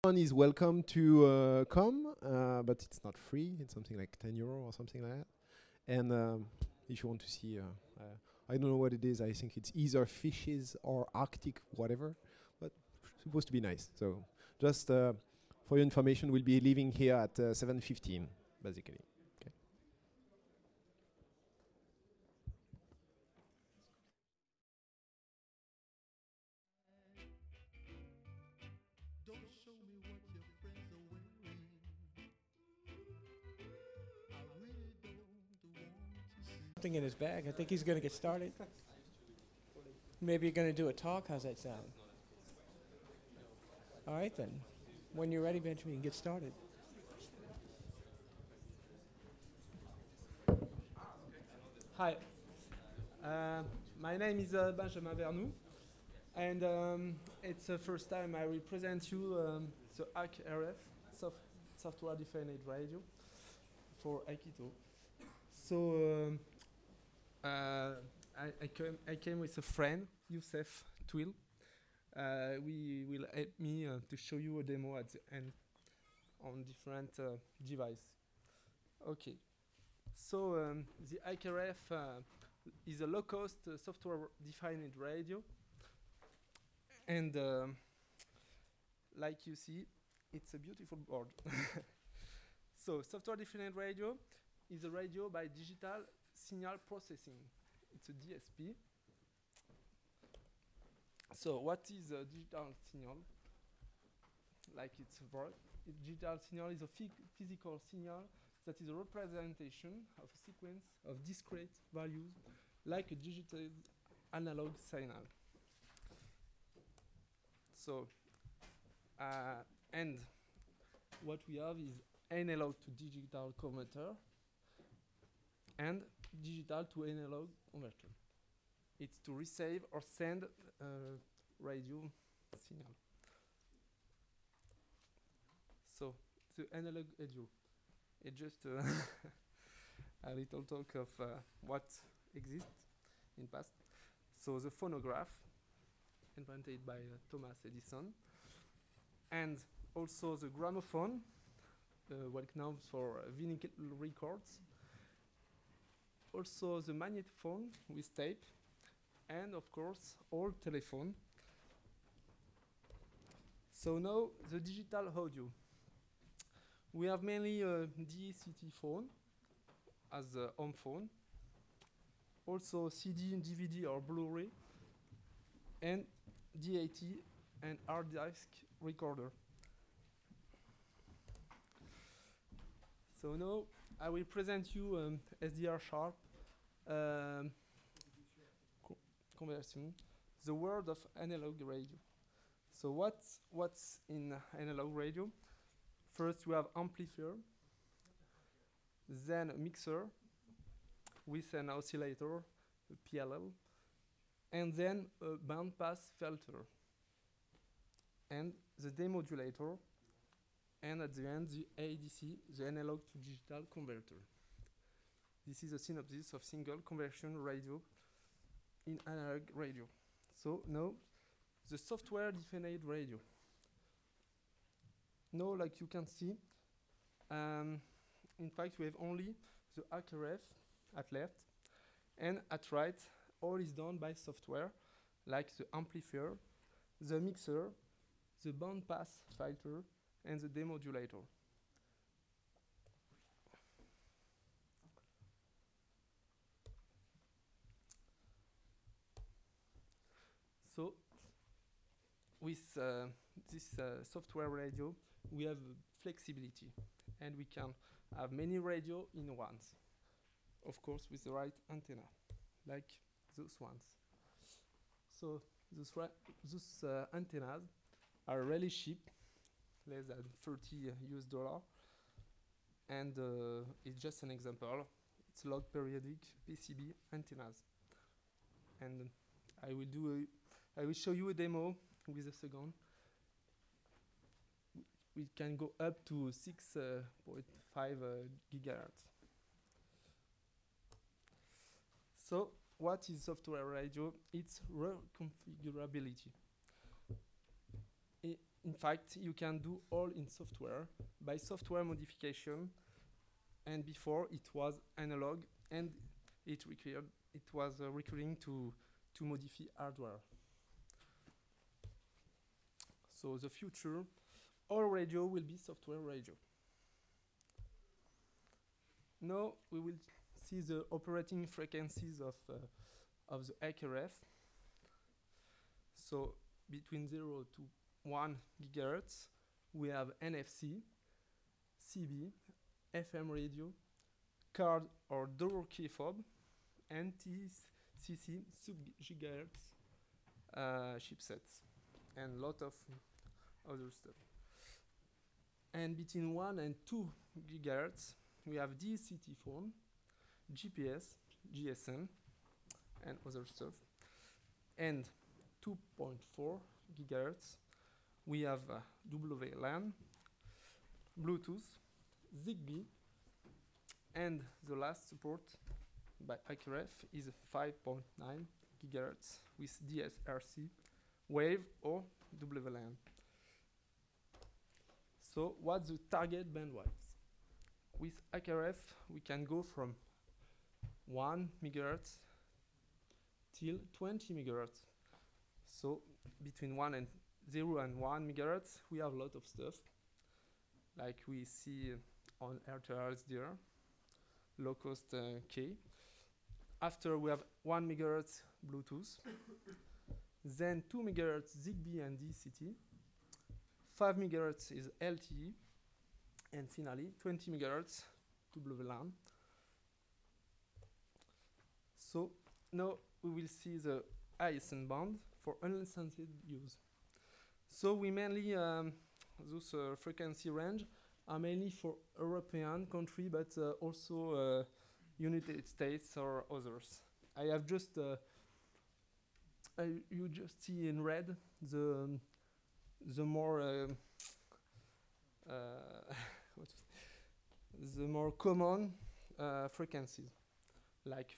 everyone is welcome to come, but it's not free. It's something like 10 euro or something like that. And if you want to see, I don't know what it is. I think it's either fishes or Arctic, whatever, but supposed to be nice. So just for your information, we'll be leaving here at 7:15, basically. Okay. Something in his bag. I think he's going to get started. Maybe you're going to do a talk. How's that sound? All right, then. When you're ready, Benjamin, get started. Hi. My name is Benjamin Vernou, and it's the first time I will present you the HackRF, Software Defined Radio for Akito. So I came with a friend, Youssef Twill. We will help me to show you a demo at the end on different devices. Okay. So the HackRF is a low-cost software-defined radio, and like you see, it's a beautiful board. So software-defined radio is a radio by digital signal processing. It's a DSP. So what is a digital signal? Like its word, a digital signal is a physical signal that is a representation of a sequence of discrete values like a digital analog signal. So, and what we have is analog to digital converter and digital to analog converter. It's to receive or send radio signal. So the analog radio. It's just a little talk of what exists in past. So the phonograph, invented by Thomas Edison, and also the gramophone, what known for vinyl records. Also the magnetophone with tape, and of course old telephone. So now the digital audio. We have mainly a DCT phone as a home phone, also CD, DVD or Blu-ray, and DAT and hard disk recorder. So now I will present you SDR Sharp conversion, the world of analog radio. So what's in analog radio? First we have amplifier, then a mixer with an oscillator, a PLL, and then a bandpass filter, and the demodulator, and at the end the ADC, the analog to digital converter. This is a synopsis of single conversion radio in analog radio. So now the software defined radio. Now, like you can see, in fact we have only the HackRF at left, and at right all is done by software, like the amplifier, the mixer, the bandpass filter, and the demodulator. So with this software radio, we have flexibility, and we can have many radio in once, of course with the right antenna, like those ones. So those antennas are really cheap, less than 30 US dollar, and it's just an example. It's log periodic PCB antennas, and I will show you a demo with a second. We can go up to 6.5 gigahertz. So what is software radio? It's reconfigurability. in fact, you can do all in software by software modification. And before it was analog, and it was requiring to modify hardware. So the future, all radio will be software radio. Now we will see the operating frequencies of the HRF. So between 0 to 1 gigahertz, we have NFC, CB, FM radio, card or door key fob, and TCC sub-gigahertz chipsets, and lot of other stuff. And between 1 and 2 gigahertz, we have DCT phone, GPS, GSM, and other stuff. And 2.4 gigahertz, we have WLAN, Bluetooth, Zigbee, and the last support by HRF is 5.9 gigahertz with DSRC, Wave, or WLAN. So what's the target bandwidth? With HRF, we can go from 1 megahertz till 20 megahertz. So between 0 and 1 megahertz, we have a lot of stuff, like we see on RTRs there, low-cost K. After we have 1 megahertz Bluetooth, then 2 megahertz Zigbee and DCT, 5 megahertz is LTE, and finally 20 megahertz WLAN. So now we will see the ISN band for unlicensed use. So we mainly, those frequency range are mainly for European country, but also United States or others. I have just, you just see in red the more the more common frequencies, like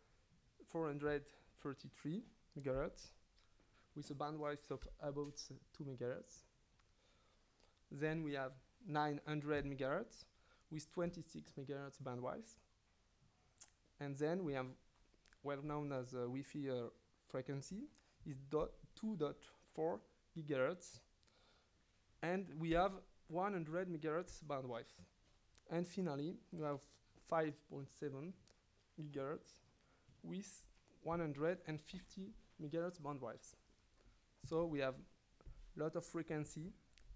433 megahertz with a bandwidth of about 2 megahertz. Then we have 900 megahertz with 26 megahertz bandwidth. And then we have, well known as Wi-Fi frequency, is 2.4 gigahertz. And we have 100 megahertz bandwidth. And finally, we have 5.7 gigahertz with 150 megahertz bandwidth. So we have a lot of frequency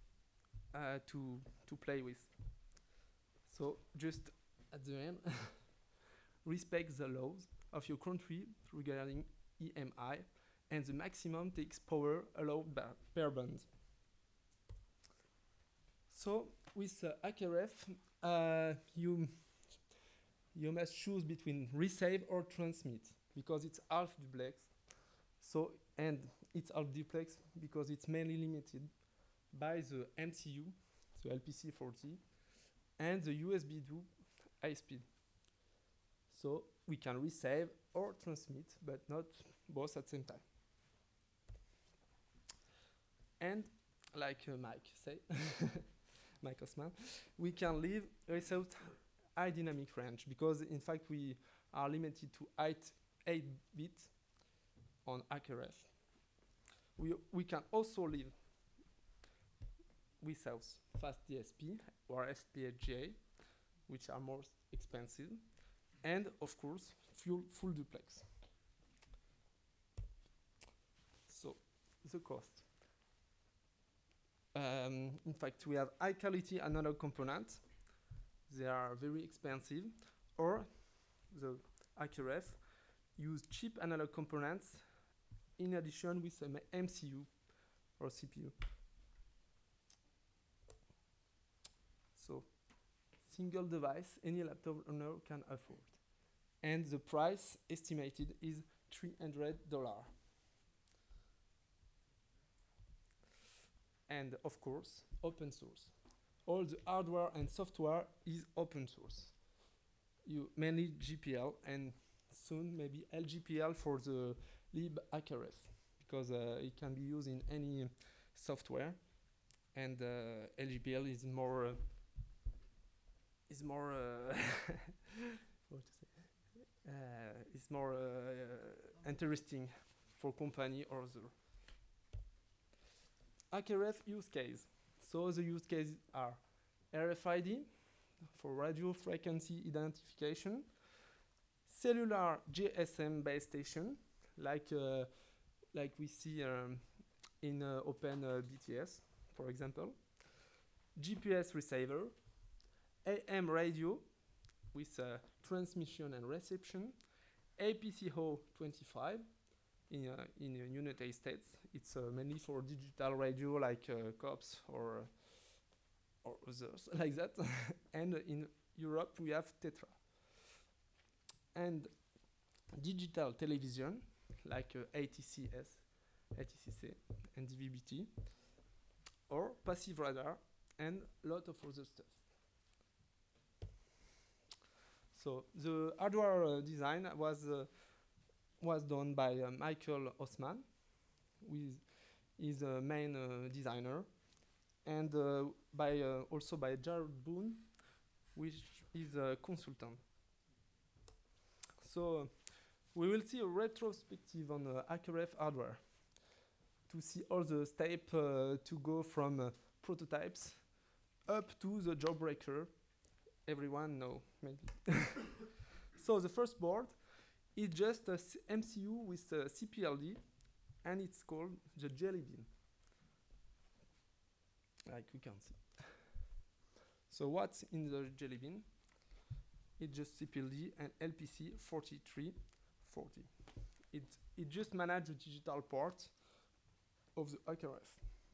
to play with. So just at the end, respect the laws of your country regarding EMI, and the maximum takes power allowed per band. So with HRF, you must choose between receive or transmit, because it's half duplex. So, and it's half duplex because it's mainly limited by the MCU, the LPC40, and the USB 2 high speed. So we can receive or transmit, but not both at the same time. And like Mike said, Mike Osman, we can live without high dynamic range, because in fact we are limited to 8 bits on HRF. We can also live without fast DSP or FPGA, which are more expensive, and of course full duplex. So the cost. In fact, we have high quality analog components. They are very expensive, or the HRF use cheap analog components in addition with some MCU or CPU. So single device any laptop owner can afford. And the price estimated is $300. And of course, open source. All the hardware and software is open source. You mainly GPL, and soon maybe LGPL for the libHRF, because it can be used in any software. and LGPL is more what to say? Is more interesting for company or other. HackerF use case. So the use cases are RFID for radio frequency identification, cellular GSM base station, like we see in Open BTS, for example, GPS receiver, AM radio with transmission and reception, APCO 25 in United States. It's mainly for digital radio like COPS or others like that. And in Europe we have Tetra. And digital television like ATCS, ATCC and DVB-T, or passive radar and lot of other stuff. So the hardware design was done by Michael Osman, who is the main designer, and also by Jared Boone, which is a consultant. So we will see a retrospective on HackerF hardware to see all the steps to go from prototypes up to the Jawbreaker. Everyone know, maybe. So the first board is just a MCU with a CPLD, and it's called the Jelly Bean, like we can see. So what's in the Jelly Bean? It's just CPLD and LPC 4340. It just manages the digital part of the HackerF.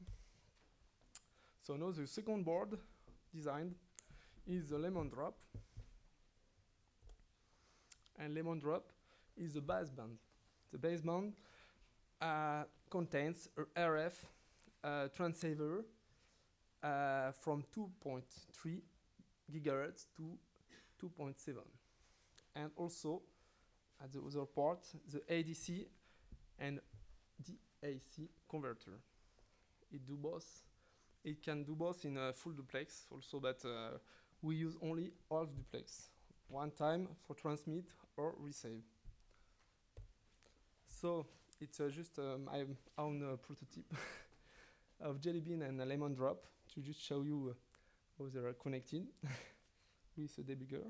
So now the second board designed is the Lemon Drop. And Lemon Drop is the baseband. The baseband contains a RF transceiver from 2.3 gigahertz to 2.7. And also, at the other part, the ADC and DAC converter. It can do both in a full duplex also, but we use only half duplex, one time for transmit or receive. So it's just my own prototype of Jelly Bean and a Lemon Drop to just show you how they are connected with the debugger.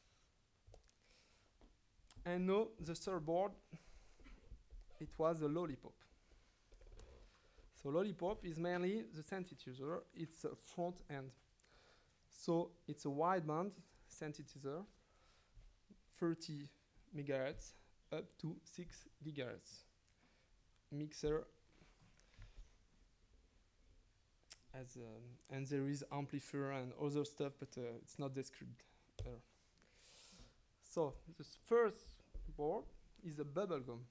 And now the third board, it was a Lollipop. So Lollipop is mainly the synthesizer. It's a front end. So it's a wideband synthesizer, 30 megahertz up to 6 gigahertz. Mixer and there is amplifier and other stuff, but it's not described there. So the first board is a bubblegum.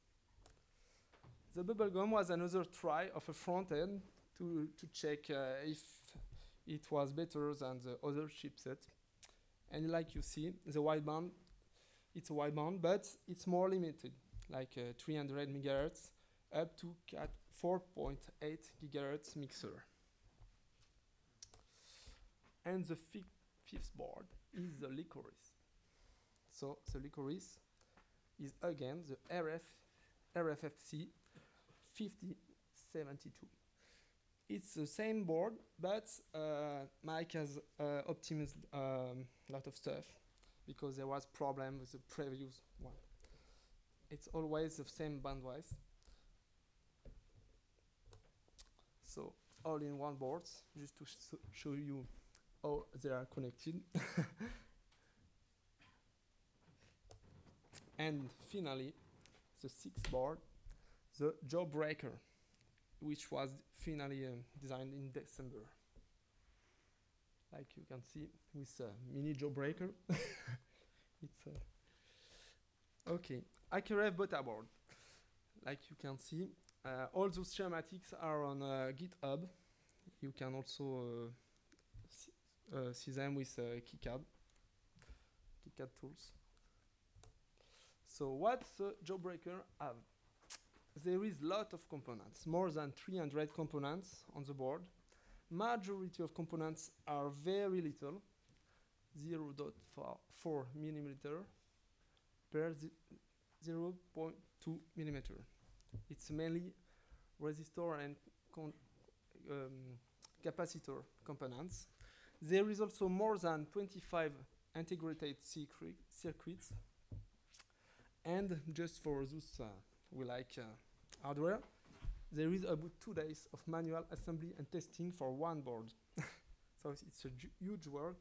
The bubblegum was another try of a front end to check if it was better than the other chipset. And like you see, the wideband, it's a wideband, but it's more limited, like 300 megahertz up to 4.8 gigahertz mixer. And the fifth board is the Licorice. So the Licorice is again the RFFC 5072. It's the same board, but Mike has optimized a lot of stuff because there was problem with the previous one. It's always the same bandwidth. So all in one board, just to show you how they are connected. And finally, the sixth board, the Jawbreaker, which was finally designed in December. Like you can see with a mini Jawbreaker. It's okay. HackerF beta board. Like you can see, all those schematics are on GitHub. You can also see them with KiCad tools. So what's the Jawbreaker have? There is a lot of components, more than 300 components on the board, majority of components are very little, 0.4 millimeter per 0.2 millimeter. It's mainly resistor and capacitor components. There is also more than 25 integrated circuits. And just for those who like hardware, there is about 2 days of manual assembly and testing for one board. So it's a huge work.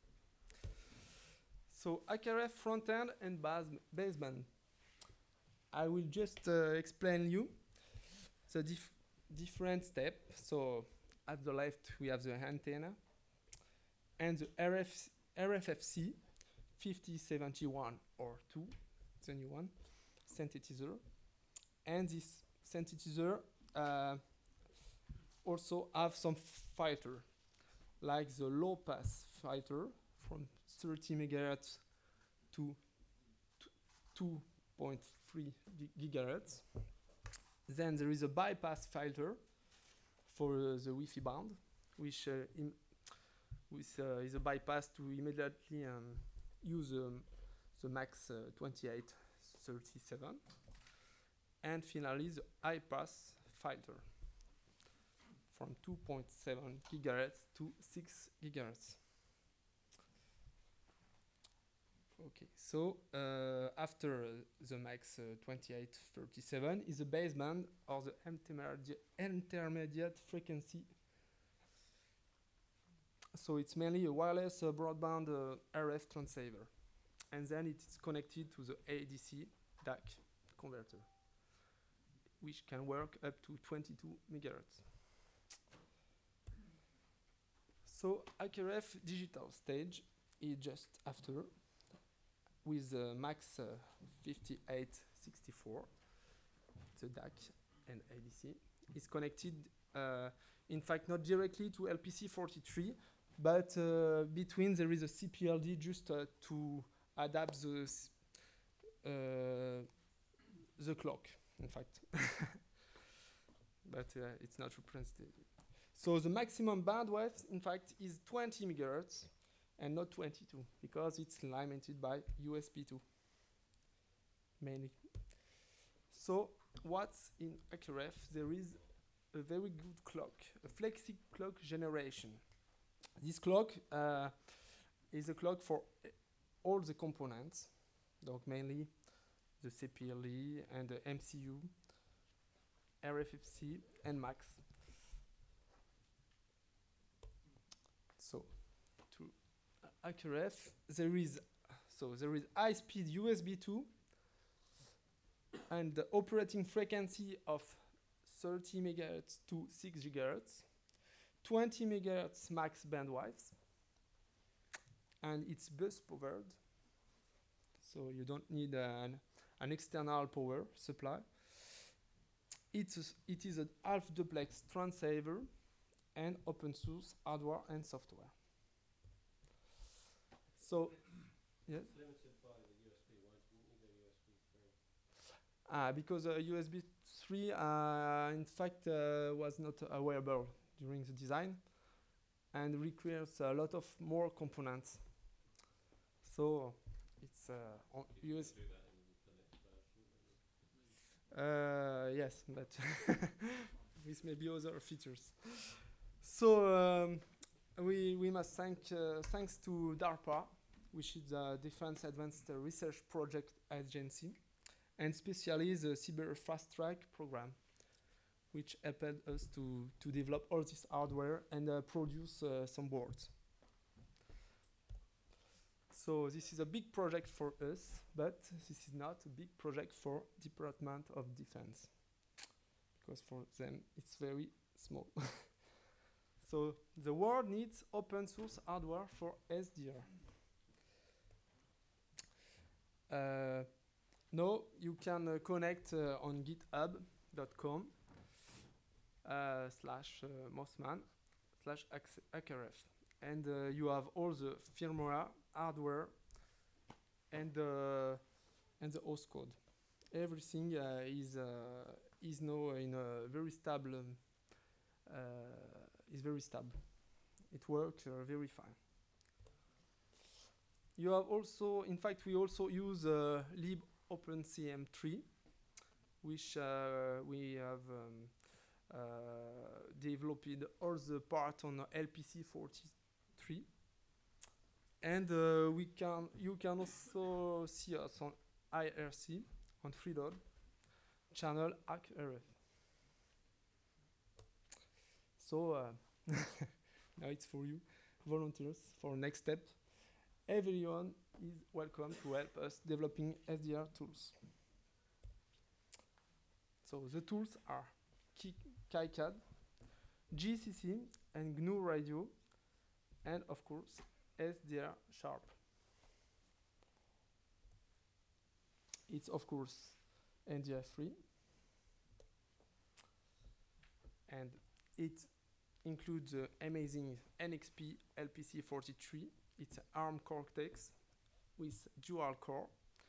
So HKRF front end and baseband. I will just explain you the different steps. So at the left we have the antenna and the RFFC 5071 or 2, the new one, synthesizer. And this synthesizer also have some filter, like the low pass filter from 30 megahertz to 2.3 gigahertz. Then there is a bypass filter for the Wi-Fi band, which is a bypass to immediately use the max 2837. And finally the high pass filter from 2.7 gigahertz to 6 gigahertz. Okay, so after the max 2837 is the baseband or the intermediate frequency. So it's mainly a wireless broadband RF transceiver, and then it is connected to the ADC DAC converter, which can work up to 22 megahertz. So HKRF digital stage is just after, with max 5864, the DAC and ADC. Is connected, in fact, not directly to LPC43, but between there is a CPLD just to adapt the clock, in fact. But it's not represented. So the maximum bandwidth, in fact, is 20 megahertz and not 22, because it's limited by USB 2, mainly. So what's in HKRF? There is a very good clock, a flexi clock generation. This clock is a clock for all the components, donc mainly the CPLD and the MCU, RFFC and MAX. So to HKRF, there is high-speed USB 2 and the operating frequency of 30 megahertz to 6 gigahertz, 20 megahertz max bandwidth, and it's bus powered, so you don't need an external power supply. It is a half duplex transceiver and open source hardware and software. So, yes? It's limited by the USB. Why didn't you go USB 3? Because USB 3, in fact, was not available during the design and requires a lot of more components. So, it's on USB. Do that in the next version, maybe? Yes, but with maybe other features. So we must thanks to DARPA, which is the Defense Advanced Research Project Agency, and especially the Cyber Fast Track program, which helped us to develop all this hardware and produce some boards. So this is a big project for us, but this is not a big project for Department of Defense, because for them it's very small. So the world needs open source hardware for SDR. Now you can connect on github.com /mossman/HKRF, and you have all the firmware, hardware, and the host code. Everything is now in a very stable. Is very stable. it works very fine. You have also, in fact, we also use libopencm3, which we have developed all the part on LPC43, and you can also see us on IRC on Freeload channel HackRF. So now it's for you, volunteers, for next step. Everyone is welcome to help us developing SDR tools. So the tools are KiCad, GCC, and GNU Radio, and of course SDR Sharp. It's of course NDI free, and it includes the amazing NXP LPC43. It's an ARM Cortex with dual core,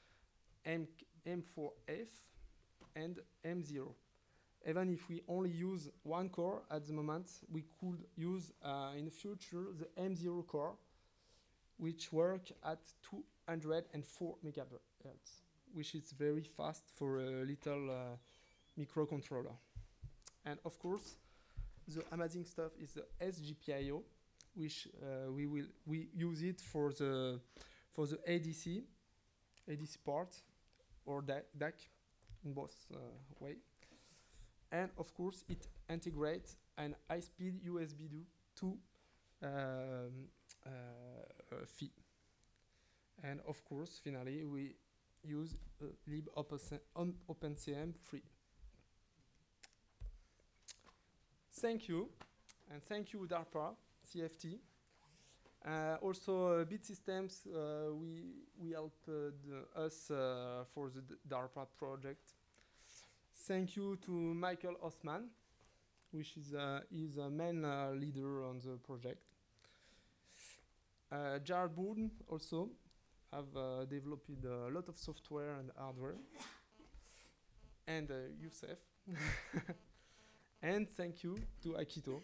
M4F and M0. Even if we only use one core at the moment, we could use in the future the M0 core, which work at 204 megahertz, which is very fast for a little microcontroller. And of course, the amazing stuff is the SGPIO, which we use it for the ADC part or DAC in both way. And of course, it integrates an high-speed USB 2 FI. And of course, finally, we use libopencm free. Thank you, and thank you DARPA, CFT. Also, Bit Systems, we helped us for the DARPA project. Thank you to Michael Osman, which is a main leader on the project. Jared Bourne also have developed a lot of software and hardware. And Youssef. And thank you to Akito.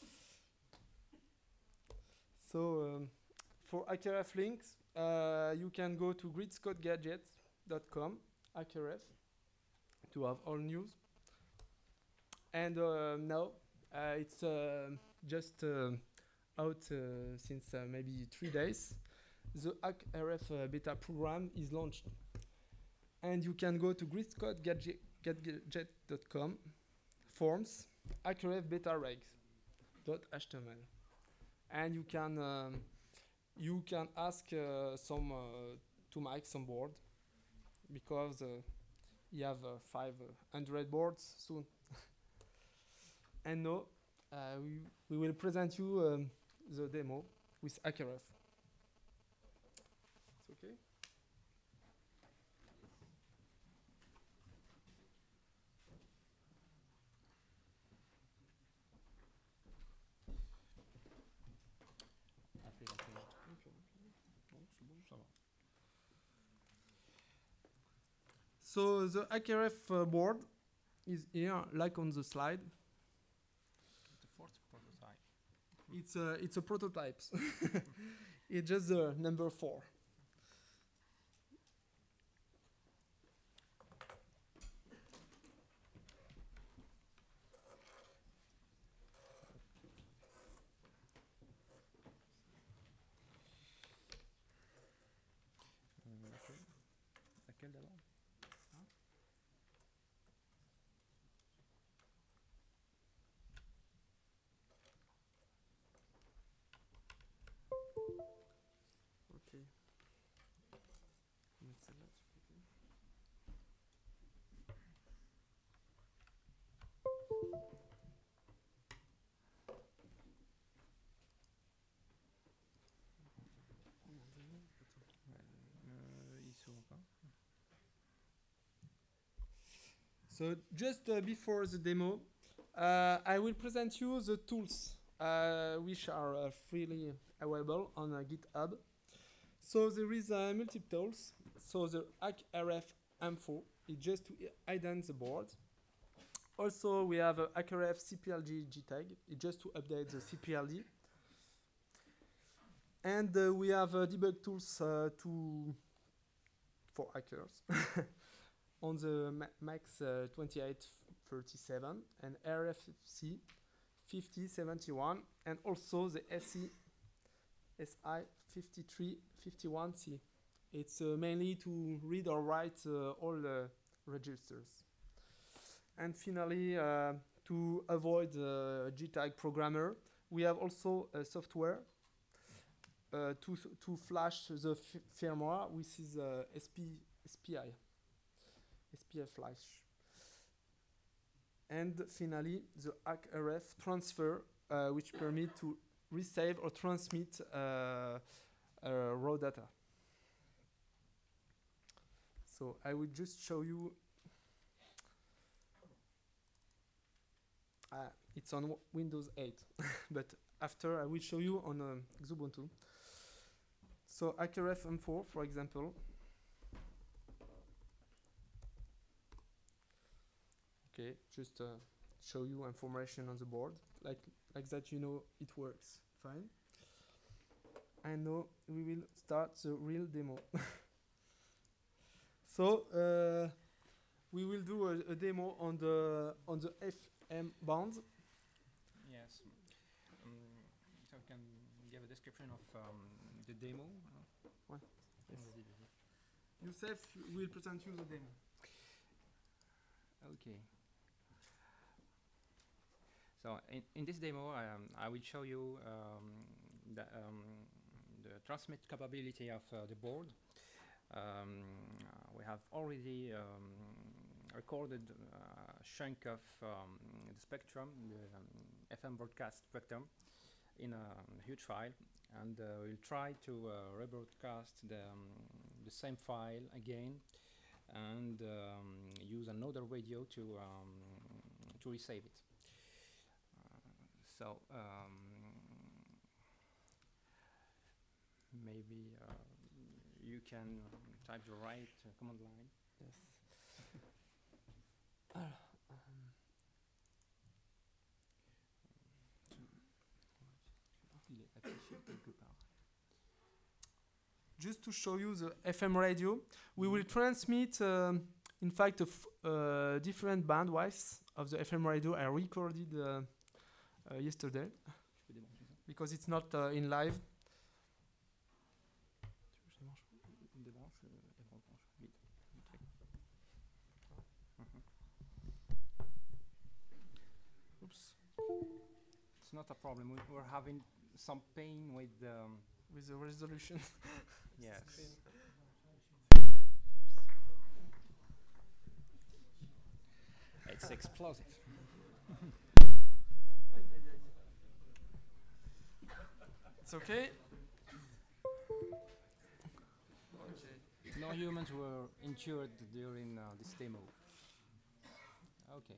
So for HackRF links, you can go to gridscottgadgets.com, HackRF, to have all news. And now it's just out since maybe 3 days. The HackRF beta program is launched. And you can go to gridscottgadget.com, forms, HackRF beta regs.html. And you can ask to make some board, because you have 500 boards soon. And now we will present you the demo with HackRF. It's okay? So the HackRF board is here, like on the slide. The fourth prototype. It's a prototype. It's just the number 4. Laquelle d'abord? Okay. Mettre celle-là de ce côté. Il s'ouvre pas. So just before the demo, I will present you the tools which are freely available on GitHub. So there is multiple tools. So the HackRF M4 is just to ident the board. Also, we have a HackRF CPLD JTAG. It's just to update the CPLD. And we have debug tools for hackers on the MAX 2837 and RFC 5071 and also the SI 5351C. It's mainly to read or write all the registers. And finally, to avoid JTAG programmer, we have also a software to flash the firmware, which is SPI flash. And finally, the HackRF transfer, which permit to resave or transmit raw data. So I will just show you. It's on Windows 8, but after I will show you on Xubuntu. So HackRF M4, for example. Okay, just show you information on the board, like that. You know it works fine. And now we will start the real demo. So we will do a demo on the FM band. Yes. So you can give a description of the demo. Yes. Youssef will present you the demo. Okay. So in this demo, I will show you the transmit capability of the board. We have already recorded a chunk of the spectrum, the FM broadcast spectrum, in a huge file, and we'll try to rebroadcast the same file again, and use another radio to resave it. So maybe you can type the right command line. Yes. Just to show you the FM radio, we will transmit, in fact, different bandwidths of the FM radio I recorded yesterday, because it's not in live. Oops. It's not a problem. We're having some pain with the resolution. yes. It's explosive. It's okay. No humans were injured during this demo. Okay.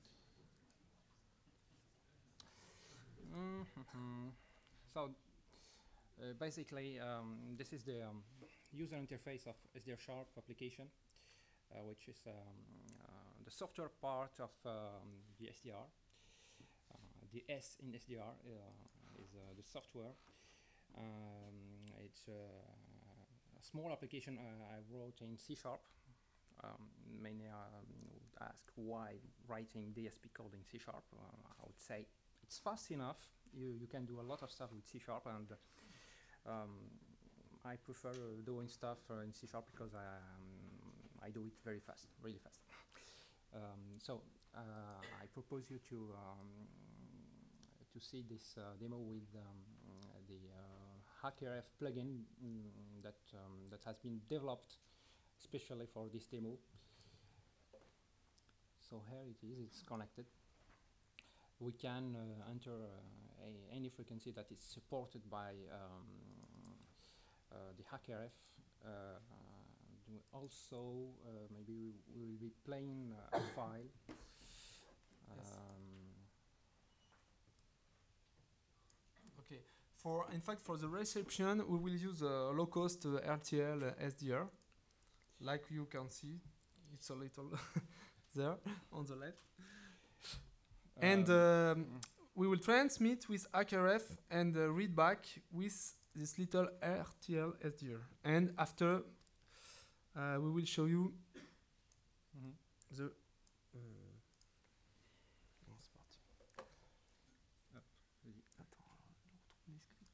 So basically, this is the user interface of SDR Sharp application, which is the software part of the SDR. The S in SDR is the software. It's a small application I wrote in C#. Many would ask why writing DSP code in C#. I would say it's fast enough. You can do a lot of stuff with C#, and I prefer doing stuff in C# because I do it very fast, really fast. So I propose you to see this demo with the HackRF plugin that has been developed especially for this demo. So here it is, it's connected. We can enter any frequency that is supported by the HackRF. Also, maybe we will be playing a file. Okay. In fact, for the reception, we will use a low-cost RTL SDR, like you can see. It's a little there on the left. And we will transmit with HackRF and read back with this little RTL SDR. And after, we will show you the. Non, c'est parti. Hop, vas-y. Attends, je retrouve les scripts.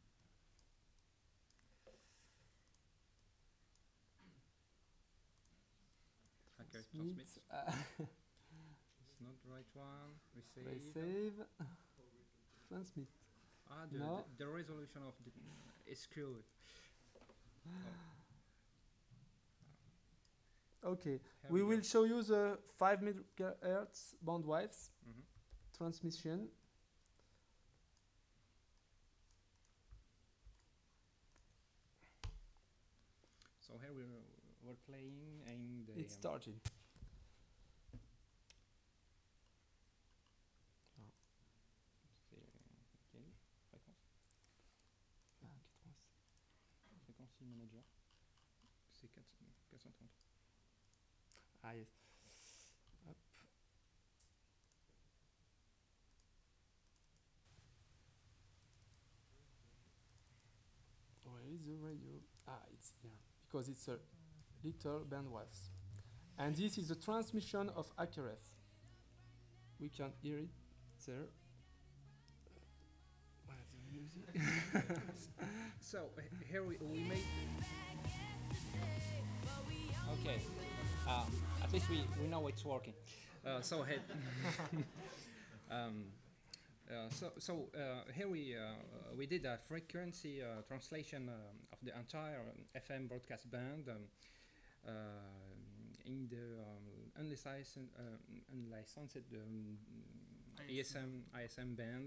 Okay, Transmit. transmit. It's not the right one. Receive. Save. Transmit. Ah, No. the resolution of the is screwed. Okay, Here we go. will show you the 5 MHz bandwidth Mhm. transmission. So here we're playing in the. It started. C'est quelle fréquence? Frequency manager. C'est 430. Ah yes. Hop. Where is the radio? Ah, it's here. Because it's a little bandwidth. And this is the transmission of AKRF. We can hear it there. Where's the music? So here we made. Okay. At least we know it's working. So here. Here we did a frequency translation of the entire FM broadcast band in the unlicensed ISM band,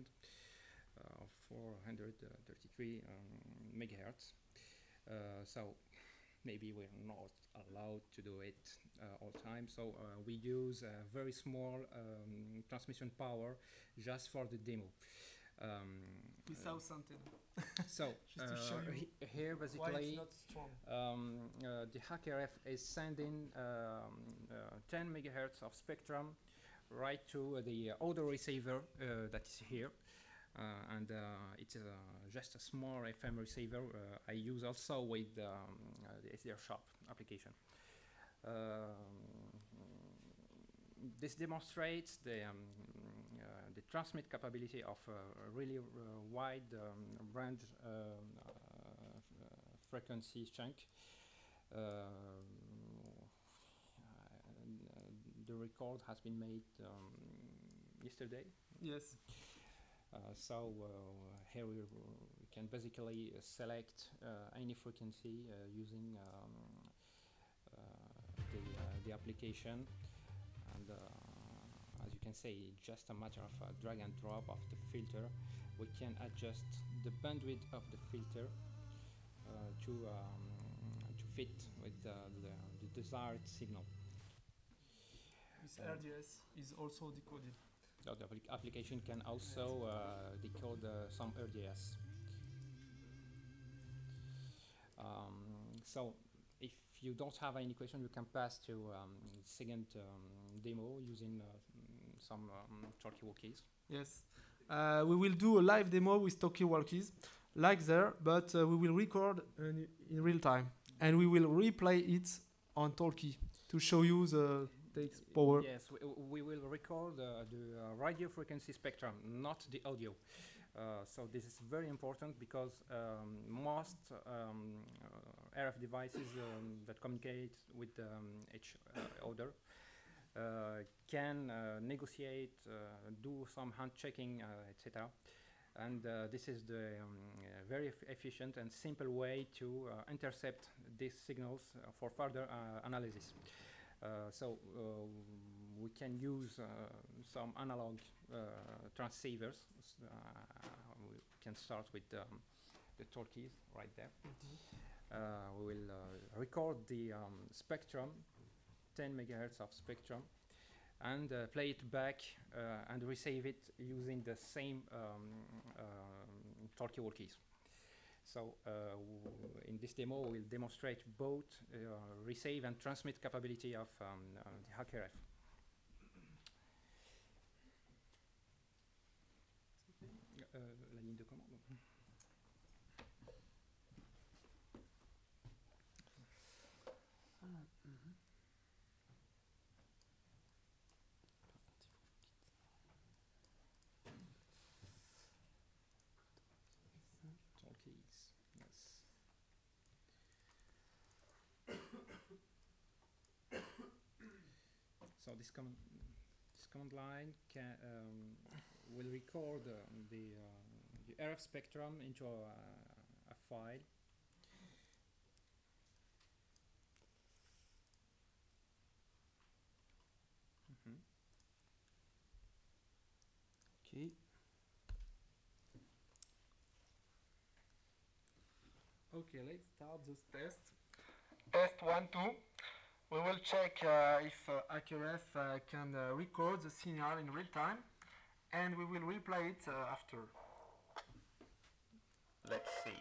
433 megahertz. So maybe we're not allowed to do it all the time. So we use a very small transmission power just for the demo. We saw something. So Just to show you here Why basically it's not strong. the HackRF is sending 10 megahertz of spectrum right to the auto receiver that is here. And it's just a small FM receiver I use also with the SDR Shop application. This demonstrates the transmit capability of a really wide range frequency chunk. The record has been made yesterday. Yes. Here we can basically select any frequency using the application, and as you can see, just a matter of a drag and drop of the filter. We can adjust the bandwidth of the filter to fit with the desired signal. This RDS is also decoded. The application can also decode some RDS. So if you don't have any question, you can pass to second demo using some talkie-walkies. Yes. We will do a live demo with talkie-walkies, like there, but we will record in real time, and we will replay it on talkie to show you the takes power. Yes, we will record the radio frequency spectrum, not the audio. So this is very important because most RF devices that communicate with each other can negotiate, do some hand checking, etc. And this is the very efficient and simple way to intercept these signals for further analysis. We can use some analog transceivers. We can start with the talkies right there. We will record the spectrum, 10 megahertz of spectrum, and play it back and receive it using the same talkie-walkies. So in this demo, we'll demonstrate both receive and transmit capability of the HackRF. La ligne de commande. so this command line will record the RF spectrum into a file. Okay. Okay, let's start this test. Test 1, 2. We will check if AKRF can record the signal in real time, and we will replay it after. Let's see.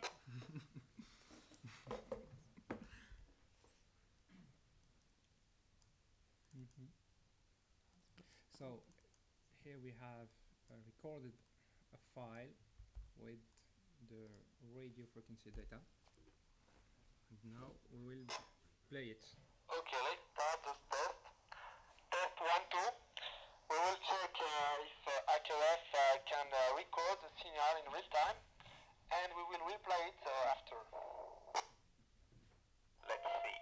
So here we have recorded a file with the radio frequency data. And now we will play it. Okay, let's start this test. Test 1, 2. We will check if AKRF can record the signal in real time, and we will replay it after. Let's see.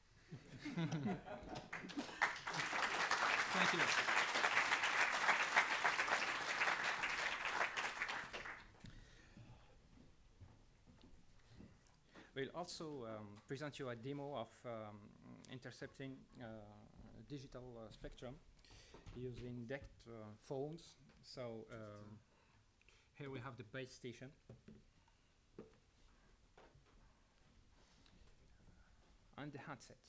Thank you. We'll also present you a demo of intercepting digital spectrum using DECT phones. So here we have the base station. And the handsets.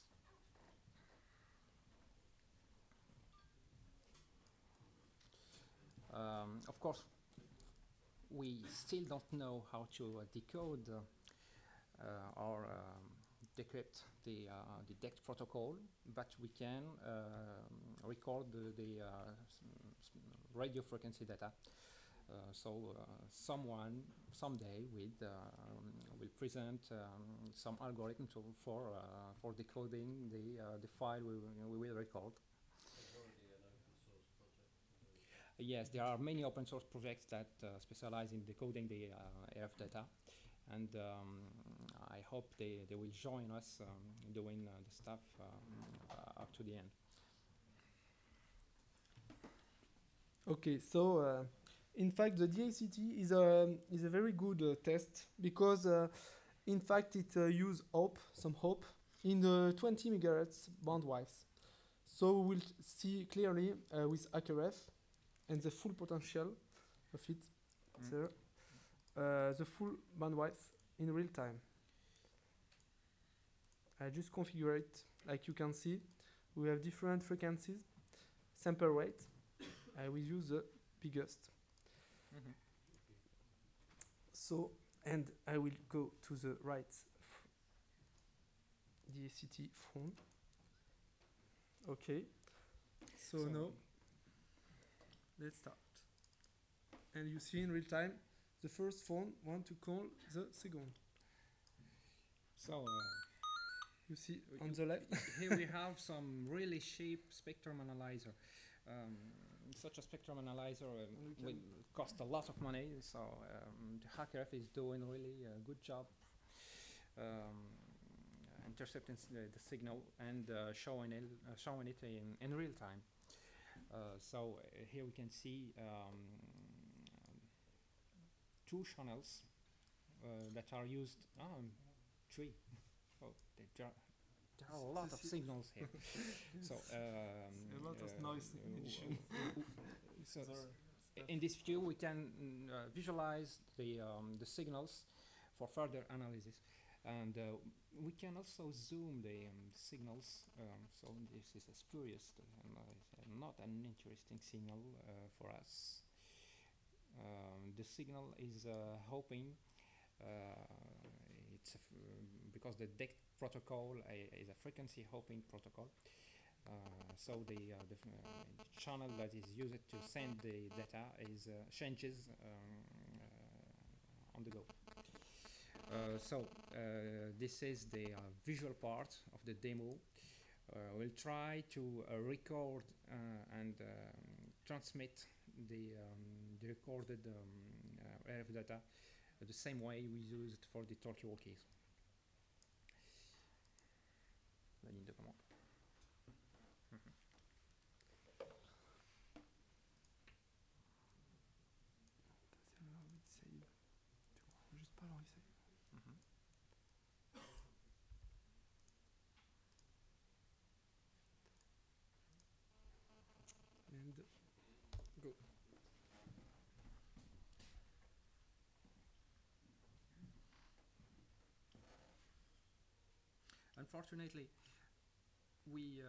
Of course, we still don't know how to decode or decrypt the DECT protocol, but we can record the radio frequency data. So someone someday will present some algorithm for decoding the file we will record. There's already an open source project. Yes, there are many open source projects that specialize in decoding the RF data, and I hope they will join us doing the stuff up to the end. Okay, so in fact the DACT is a very good test because in fact it uses some HOP in the 20 MHz bandwidth. So we'll see clearly with AKRF and the full potential of it, there, the full bandwidth in real time. I just configure it like you can see. We have different frequencies, sample rate. I will use the biggest. So, and I will go to the right DACT phone. Okay. So now, let's start. And you see in real time, the first phone want to call the second. So you see on the left. Here we have some really cheap spectrum analyzer. Such a spectrum analyzer will cost a lot of money, so the AKRF is doing really a good job intercepting the signal and showing it in real time. So here we can see two channels that are used. Three. Oh, there are a lot of signals here. So a lot of noise emission. So in this view, we can visualize the signals for further analysis, and we can also zoom the signals. So this is a spurious, not an interesting signal for us. The signal is hopping. Because the DECT protocol is a frequency hopping protocol. So the channel that is used to send the data is changes on the go. So this is the visual part of the demo. We'll try to record and transmit the recorded RF data the same way we used for the talkie-walkies. La ligne de commande. unfortunately, we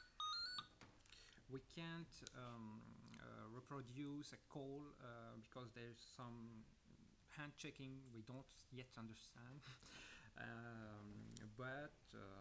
we can't reproduce a call because there's some hand checking we don't yet understand. But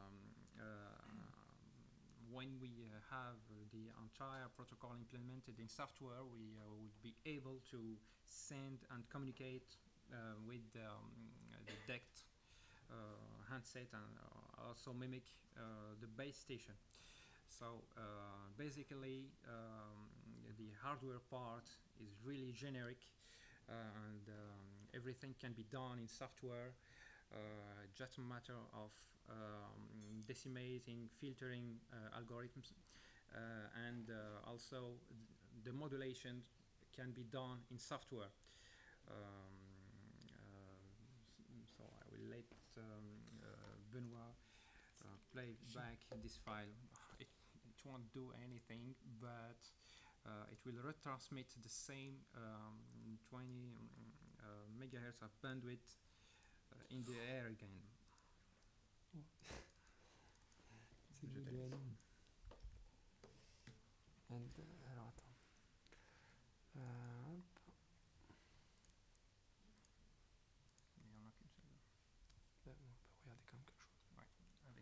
when we have the entire protocol implemented in software, we would be able to send and communicate with the DECT handset and also mimic the base station. So basically, the hardware part is really generic, and everything can be done in software. Just a matter of decimating, filtering algorithms, and also the modulation can be done in software. So I will let Benoit play back this file. It won't do anything, but it will retransmit the same 20 megahertz of bandwidth in the air again. C'est booléen. And alors attends. Hop. Il y en a qu'une seule. Là, on peut regarder quand même quelque chose. Ouais, avec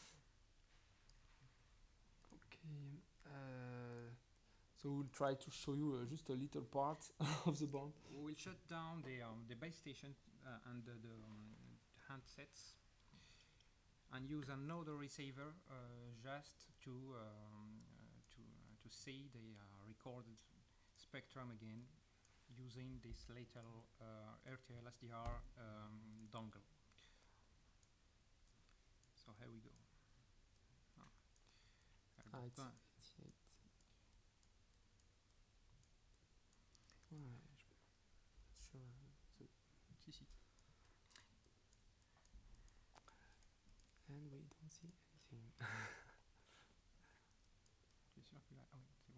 Okay. So we'll try to show you just a little part of the band. we will shut down the base station and the handsets and use another receiver just to see the recorded spectrum again using this little RTL SDR dongle. So here we go. It's 88. Ouais, je suis not sure. Si, si. And we don't see anything. Tu es sûr que là... Ah oui, c'est bon.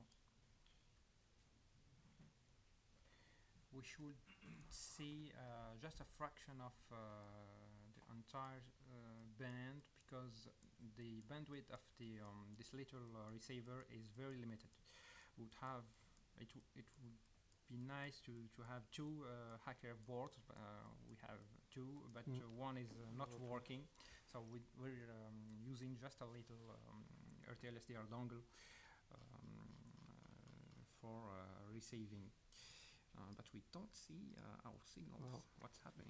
We should see just a fraction of the entire band because the bandwidth of the this little receiver is very limited. Would have it would be nice to have two hacker boards. We have two, but one is not working. So we're using just a little RTL SDR dongle for receiving. But we don't see our signals. Wow. What's happening?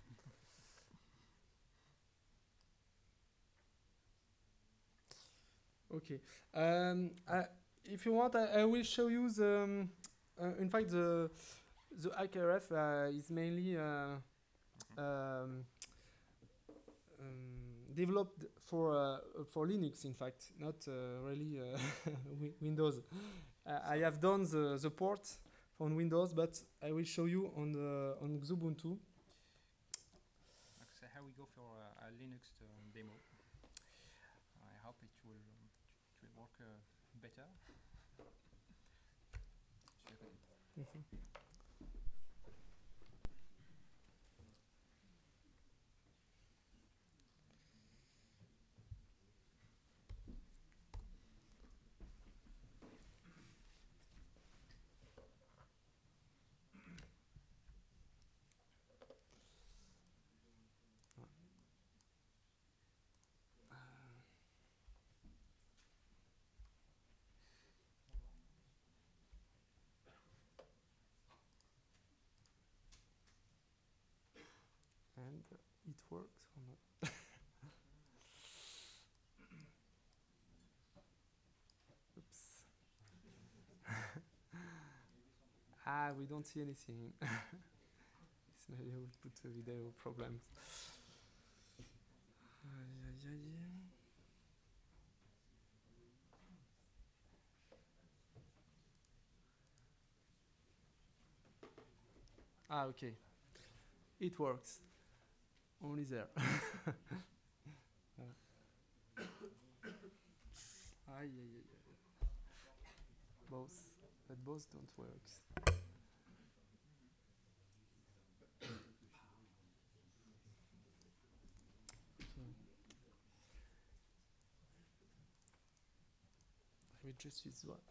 Okay. If you want, I will show you the. In fact, the IKRF is mainly developed for Linux. In fact, not really Windows. I have done the port on Windows, but I will show you on Xubuntu. So here we go for a Linux demo. I hope it will work better. And it works or not? Oops. We don't see anything. This maybe will put a video problems. Okay. It works. Only there. Both, but both don't work. we just use one.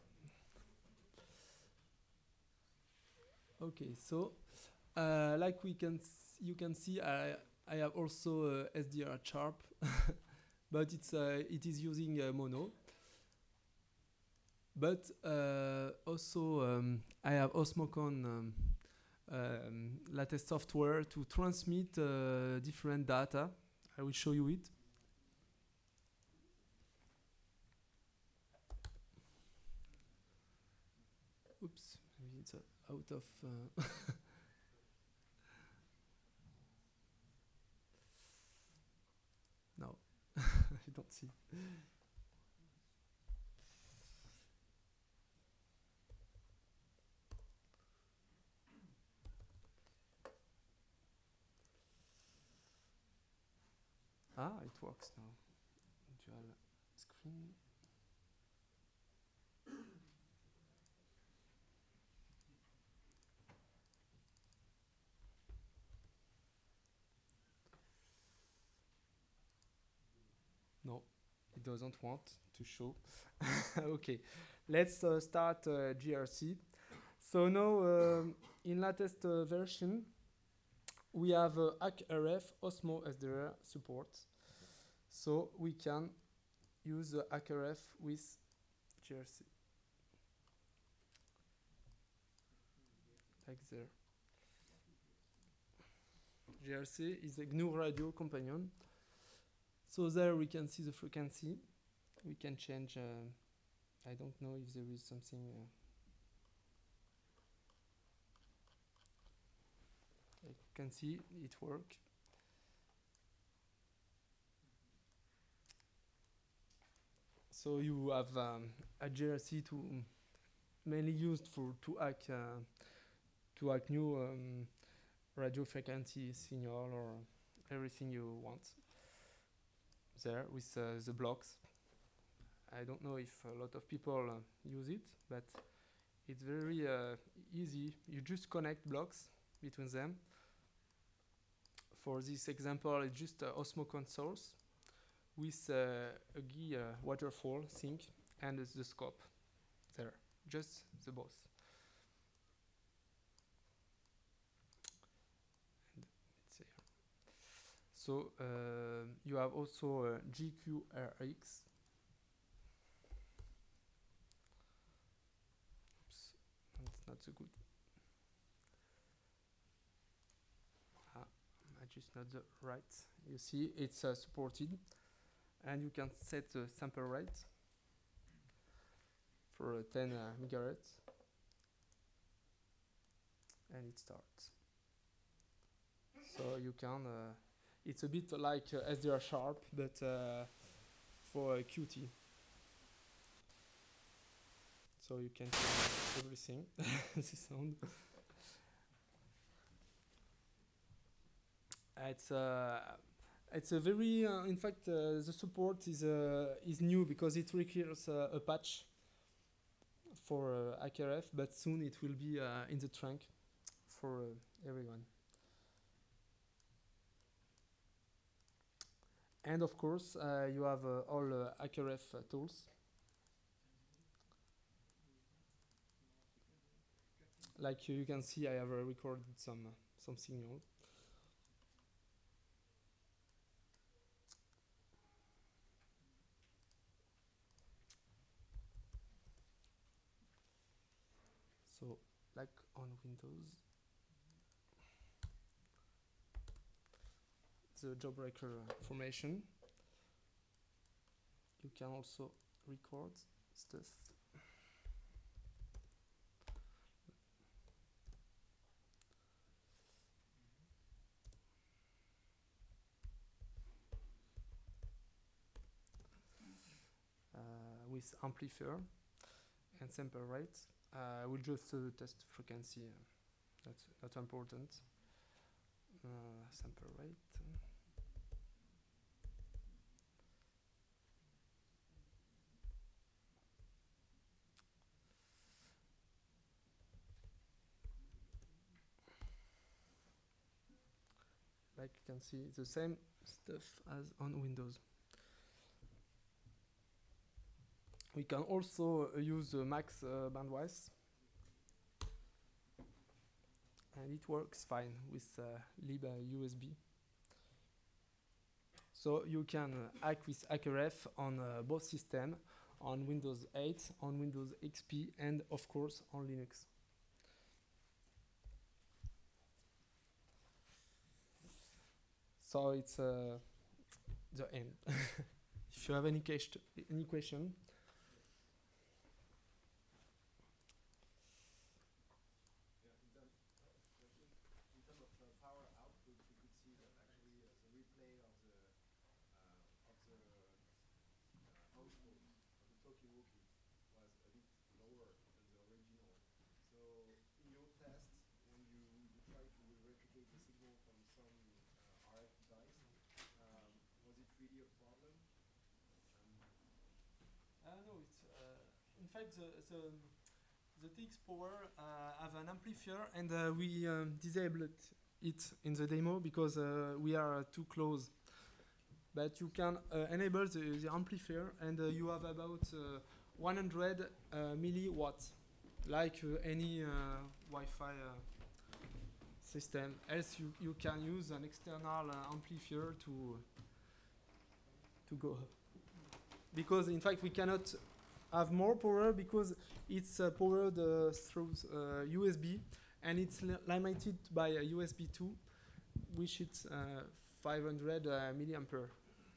Okay, so like you can see, I have also SDR Sharp, but it is using mono. But also I have Osmocon latest software to transmit different data. I will show you it. Oops, maybe it's out of. No, you don't see. Ah, it works now. Dual screen. No, it doesn't want to show. Okay, let's start GRC. So now in latest version, we have HackRF Osmo SDR support. So we can use HackRF with GRC. Like there. GRC is a GNU Radio companion. So there we can see the frequency. We can change, I don't know if there is something. You can see it work. So you have a GRC mainly used to hack new radio frequency signal or everything you want. There with the blocks. I don't know if a lot of people use it, but it's very easy. You just connect blocks between them. For this example, it's just Osmocon source with a GUI waterfall sync and the scope there, just the both. And it's here. So you have also GQRX. Oops, that's not so good. I just not the right. You see, it's supported, and you can set the sample rate for 10 megahertz, and it starts. So you can. It's a bit like SDR Sharp, but for Qt. So you can change everything. The sound. It's a very. In fact, the support is new because it requires a patch for HackRF, but soon it will be in the trunk for everyone. And of course, you have all HackRF tools. Like you can see, I have recorded some signal. So, like on Windows, the Jawbreaker formation. You can also record stuff. With amplifier and sample rate. We'll just test frequency. That's important. Sample rate. Like you can see, the same stuff as on Windows. We can also use the max bandwidth, and it works fine with lib USB. So you can hack with HackerF on both systems, on Windows 8, on Windows XP, and of course on Linux. So it's the end. If you have any question. No, it's in fact the TX Power have an amplifier, and we disabled it in the demo because we are too close. But you can enable the amplifier, and you have about 100 milliwatts, like any Wi-Fi system. Else you can use an external amplifier to go. Because in fact we cannot have more power because it's powered through USB, and it's limited by USB 2, which is 500 milliampere.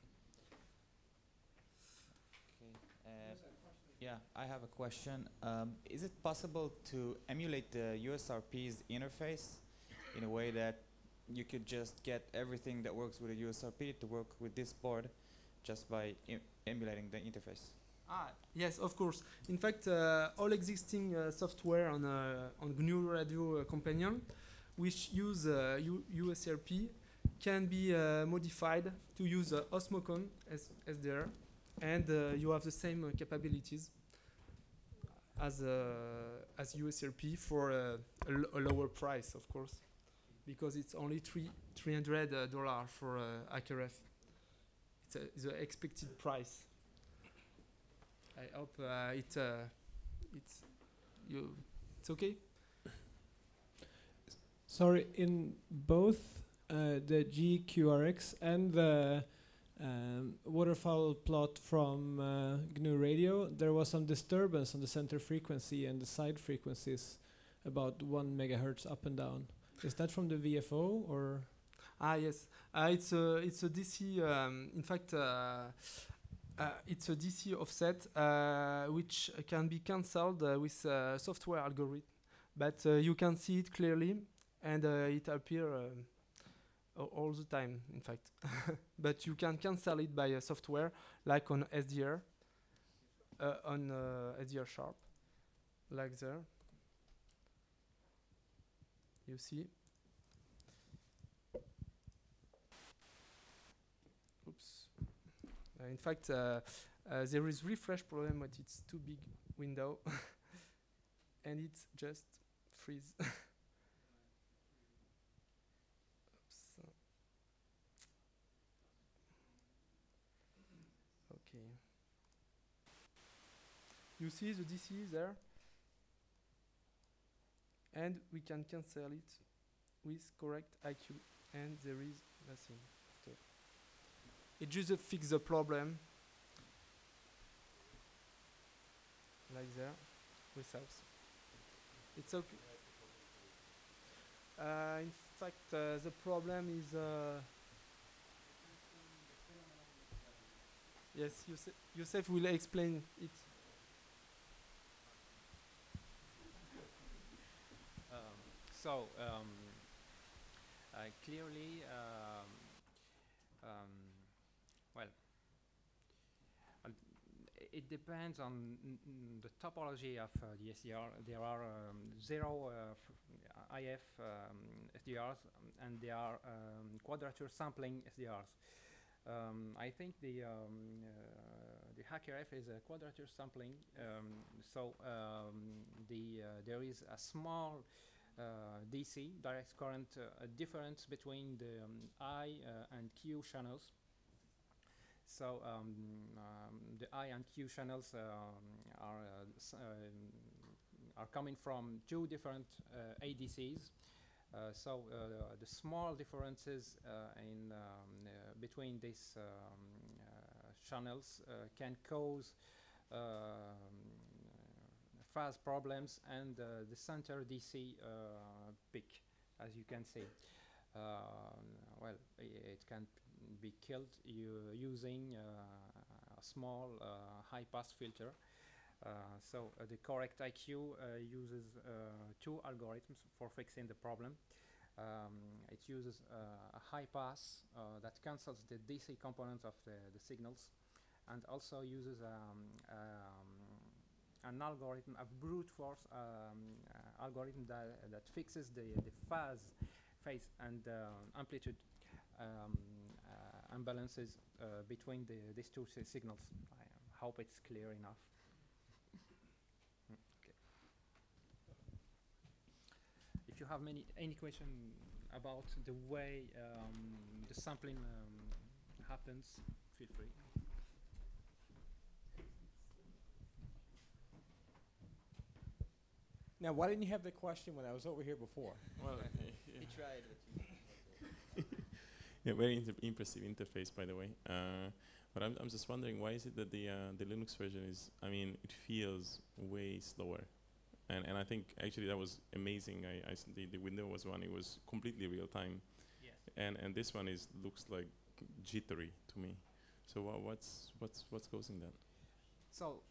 Yeah, I have a question. Is it possible to emulate the USRP's interface in a way that you could just get everything that works with a USRP to work with this board just by emulating the interface? Yes, of course. In fact, all existing software on GNU Radio Companion, which use USRP, can be modified to use Osmocon as SDR, and you have the same capabilities as USRP for a lower price, of course, because it's only $300 for HackerF. It's the expected price. I hope it's okay. Sorry, in both the GQRX and the waterfall plot from GNU Radio, there was some disturbance on the center frequency and the side frequencies, about 1 megahertz up and down. Is that from the VFO or? Yes, it's a DC. In fact, it's a DC offset which can be cancelled with software algorithm, but you can see it clearly, and it appears all the time, in fact. But you can cancel it by software, like on SDR, on SDR Sharp, like there. You see. Oops. In fact, there is refresh problem, but it's too big window, and it's just freeze. Okay. You see the DC there, and we can cancel it with correct IQ, and there is nothing after. It just fix the problem, like there, without. It's okay. In fact, the problem is. Yes, Youssef will explain it. Clearly, well, it depends on the topology of the SDR. There are zero IF SDRs, and there are quadrature sampling SDRs. I think the HackerF is a quadrature sampling, there is a small DC, direct current, difference between the I and Q channels. The I and Q channels are coming from two different ADCs. The small differences in between these channels can cause phase problems and the center DC peak, as you can see. Well, it can be killed using a small high-pass filter. The correct IQ uses two algorithms for fixing the problem. It uses a high pass that cancels the DC component of the signals, and also uses an algorithm, a brute force algorithm that fixes the phase and amplitude imbalances between these two signals. I hope it's clear enough. Okay. If you have any question about the way the sampling happens, feel free. Now, why didn't you have the question when I was over here before? Well, he tried. Yeah, very impressive interface, by the way. But I'm just wondering, why is it that the Linux version is? I mean, it feels way slower, and I think actually that was amazing. The Windows one, it was completely real time. Yes. And this one looks like jittery to me. So what's causing that? So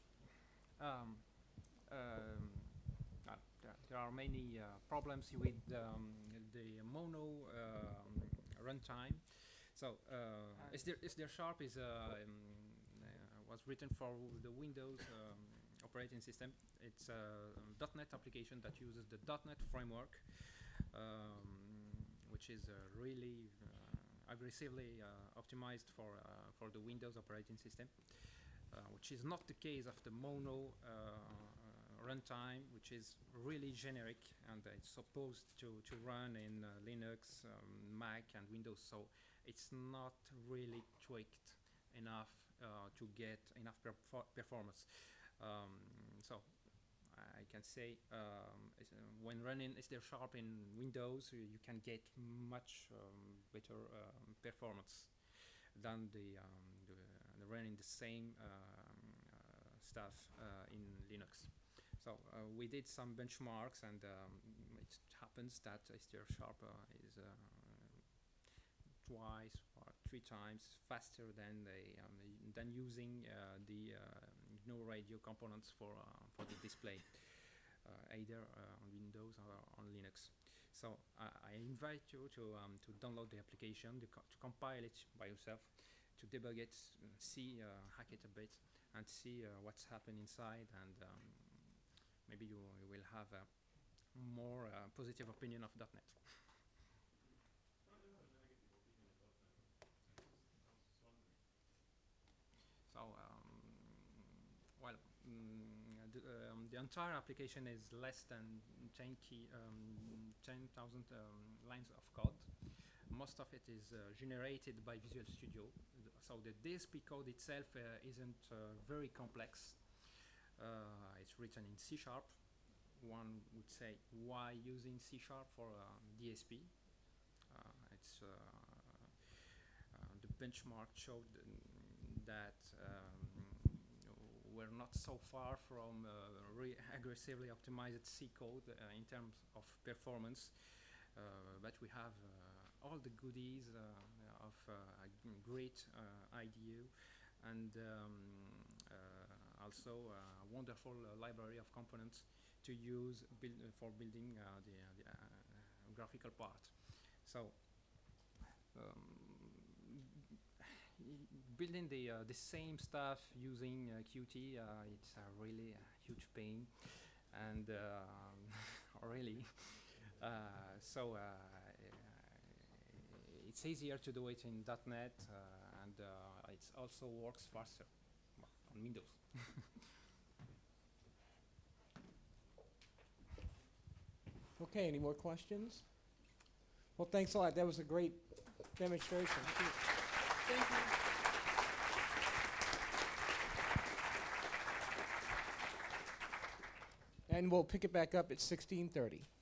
there are many problems with the mono runtime. So SDR Sharp was written for the Windows operating system. It's a .NET application that uses the .NET framework, which is really aggressively optimized for the Windows operating system, which is not the case of the mono runtime, which is really generic, and it's supposed to run in Linux, Mac, and Windows. So it's not really tweaked enough to get enough performance. So I can say when running SDR Sharp in Windows, you can get much better performance than the running the same stuff in Linux. So we did some benchmarks, and it happens that SDR Sharp is twice or 3 times faster than using the GNU Radio components for the display, either on Windows or on Linux. So I invite you to download the application, to compile it by yourself, to debug it, hack it a bit, and see what's happening inside, and maybe you will have a more positive opinion of .NET. So, the entire application is less than 10,000 lines of code. Most of it is generated by Visual Studio. So the DSP code itself isn't very complex. It's written in C#. One would say, why using C# for DSP? The benchmark showed that we're not so far from aggressively optimized C code in terms of performance, but we have all the goodies of a great IDE, and also a wonderful library of components to use for building the graphical part. So building the same stuff using Qt, it's really a huge pain, and really it's easier to do it in .NET, and it also works faster on Windows. Okay, any more questions? Well, thanks a lot. That was a great demonstration. Thank you. And we'll pick it back up at 16:30.